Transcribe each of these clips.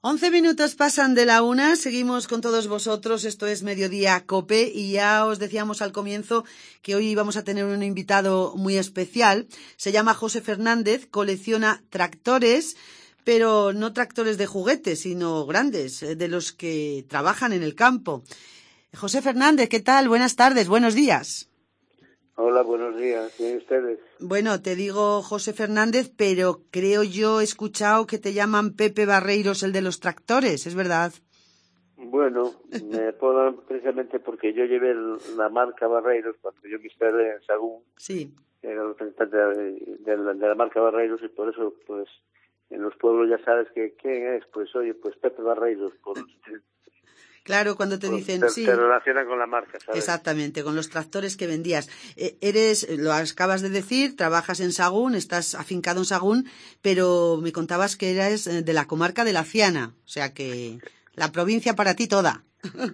11 minutos pasan de la 1, seguimos con todos vosotros, esto es Mediodía COPE y ya os decíamos al comienzo que hoy vamos a tener un invitado muy especial. Se llama José Fernández, colecciona tractores, pero no tractores de juguete, sino grandes, de los que trabajan en el campo. José Fernández, ¿qué tal? Buenas tardes, buenos días. Hola, buenos días. ¿Y ustedes? Bueno, te digo José Fernández, pero creo yo he escuchado que te llaman Pepe Barreiros, el de los tractores, ¿es verdad? Bueno, me ponen precisamente porque yo llevé la marca Barreiros cuando yo me instalé en Sagún. Sí. Era representante de la marca Barreiros y por eso, pues, en los pueblos ya sabes que quién es. Pues, oye, pues Pepe Barreiros. Claro, cuando te dicen, sí. Te relacionan con la marca, ¿sabes? Exactamente, con los tractores que vendías. Lo acabas de decir, trabajas en Sagún, estás afincado en Sagún, pero me contabas que eres de la comarca de La Ciana, o sea que la provincia para ti toda.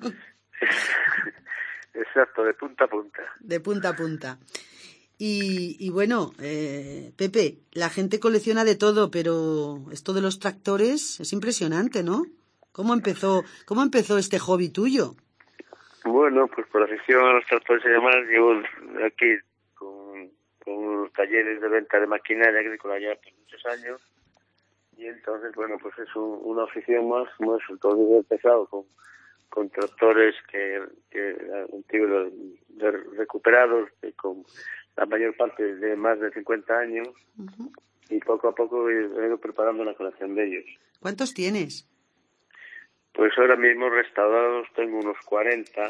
Exacto, de punta a punta. De punta a punta. Y bueno, Pepe, la gente colecciona de todo, pero esto de los tractores es impresionante, ¿no? ¿Cómo empezó este hobby tuyo? Bueno, pues por afición a los tractores y demás, llevo aquí con los talleres de venta de maquinaria agrícola ya por muchos años. Y entonces, bueno, pues es una afición más, como eso. Entonces he empezado con tractores que antiguos, recuperados, con la mayor parte de más de 50 años. Uh-huh. Y poco a poco he ido preparando una colección de ellos. ¿Cuántos tienes? Pues ahora mismo restaurados tengo unos 40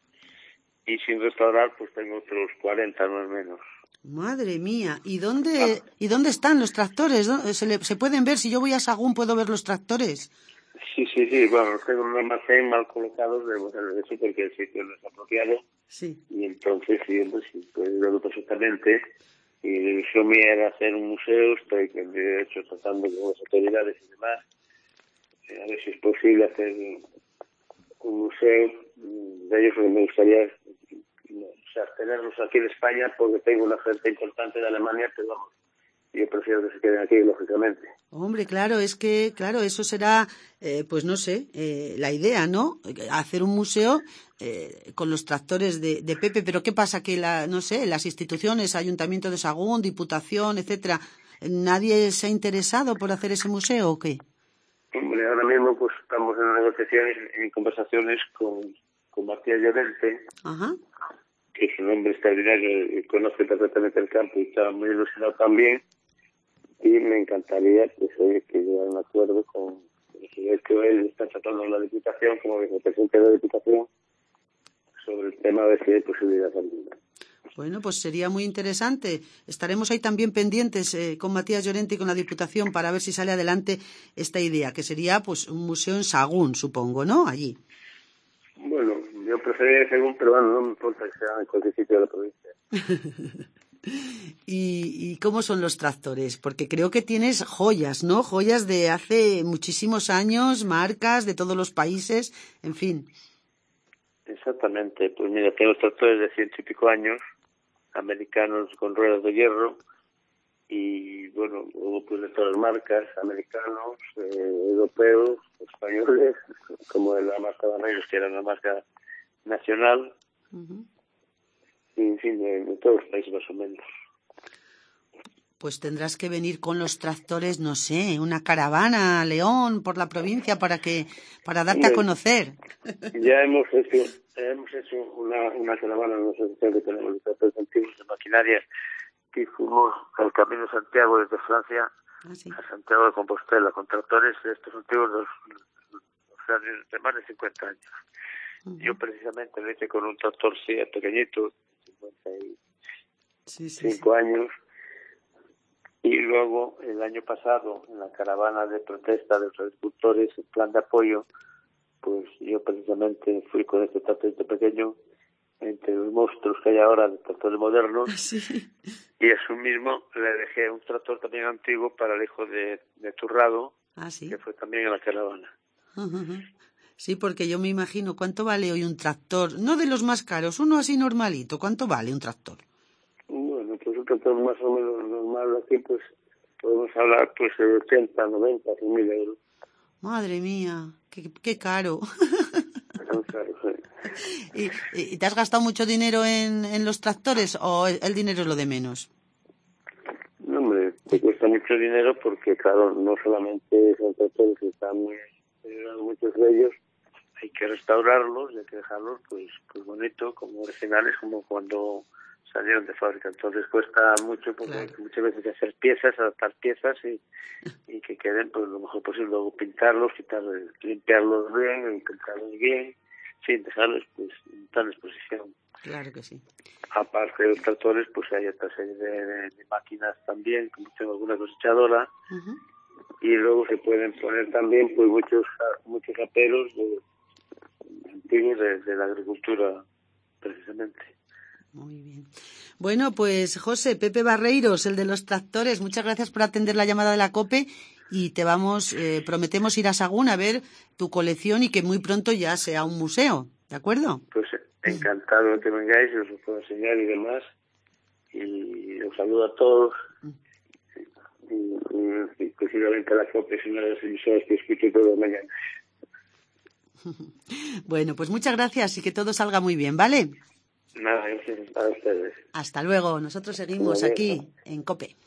y sin restaurar pues tengo otros 40 más o menos. Madre mía, ¿y dónde están los tractores? ¿Se pueden ver? Si yo voy a Sagún, ¿puedo ver los tractores? Sí, bueno, los tengo en un almacén mal colocados, de eso porque el sitio no es apropiado. Sí. Y entonces sí, pues verlo perfectamente. Y la ilusión mía era hacer un museo, estoy de hecho tratando con las autoridades y demás. A ver si es posible hacer un museo de ellos, porque me gustaría tenerlos aquí en España, porque tengo una oferta importante de Alemania, pero vamos, yo prefiero que se queden aquí, lógicamente. Hombre, claro, es que, eso será, pues no sé, la idea, ¿no? Hacer un museo con los tractores de Pepe, pero ¿qué pasa? Que las instituciones, Ayuntamiento de Sagún, Diputación, etcétera, ¿nadie se ha interesado por hacer ese museo o qué? Hombre, ahora mismo pues estamos en negociaciones, en conversaciones con Matías Llorente. Ajá. Que es un hombre extraordinario y conoce perfectamente el campo y está muy ilusionado también. Y me encantaría que llegar a un acuerdo con el que él está tratando en la Diputación, como vicepresidente de la Diputación, sobre el tema de si hay posibilidad alguna. Bueno, pues sería muy interesante. Estaremos ahí también pendientes con Matías Llorente y con la Diputación para ver si sale adelante esta idea, que sería pues un museo en Sagún, supongo, ¿no? Allí. Bueno, yo preferiría Sagún, pero bueno, no me importa que sea en cualquier sitio de la provincia. ¿Y cómo son los tractores? Porque creo que tienes joyas, ¿no? Joyas de hace muchísimos años, marcas de todos los países, en fin. Exactamente. Pues mira, tengo tractores de 100 y pico años, americanos con ruedas de hierro, y bueno, luego pues de todas las marcas, americanos, europeos, españoles, como de la marca Barreiros, que era una marca nacional. Uh-huh. Y en fin, de todos los países más o menos. Pues tendrás que venir con los tractores, no sé, una caravana a León por la provincia para darte a conocer. Ya hemos hecho una caravana en la asociación que tenemos de tractores antiguos de maquinaria, que fuimos al Camino de Santiago desde Francia a Santiago de Compostela con tractores de estos antiguos de más de 50 años. Uh-huh. Yo precisamente lo hice con un tractor pequeñito, 55 años. Y luego, el año pasado, en la caravana de protesta de los agricultores, el plan de apoyo, pues yo precisamente fui con este tractor pequeño, entre los monstruos que hay ahora de tractores modernos, sí. Y a su mismo le dejé un tractor también antiguo para el hijo de Turrado, ¿sí? Que fue también en la caravana. Uh-huh. Sí, porque yo me imagino, ¿cuánto vale hoy un tractor? No de los más caros, uno así normalito, ¿cuánto vale un tractor? Bueno, pues un tractor más o menos normal aquí, pues podemos hablar pues de 80, 90, 100.000 euros. Madre mía, qué caro. Claro, sí. ¿Y te has gastado mucho dinero en los tractores o el dinero es lo de menos? No, hombre, te cuesta mucho dinero porque, claro, no solamente son tractores que están muy deteriorados, muchos de ellos, hay que restaurarlos y hay que dejarlos pues bonito, como originales, como cuando salieron de fábrica. Entonces cuesta mucho porque Claro. muchas veces hay que hacer piezas, adaptar piezas y que queden pues lo mejor posible. Luego pintarlos, limpiarlos bien, pintarlos bien, sin dejarlos pues en tal exposición. Claro que sí. Aparte de los tractores, pues hay otra serie de máquinas también, como tengo alguna cosechadora, Uh-huh. y luego se pueden poner también pues muchos aperos antiguos de la agricultura, precisamente. Muy bien. Bueno, pues José, Pepe Barreiros, el de los tractores, muchas gracias por atender la llamada de la COPE y prometemos ir a Sagún a ver tu colección y que muy pronto ya sea un museo, ¿de acuerdo? Pues encantado de que vengáis, os lo puedo enseñar y demás, y os saludo a todos, y posiblemente la COPE es una de las emisoras que escucho todas las mañanas. Bueno, pues muchas gracias y que todo salga muy bien, ¿vale? Nada, gracias a ustedes. Hasta luego. Nosotros seguimos aquí en COPE.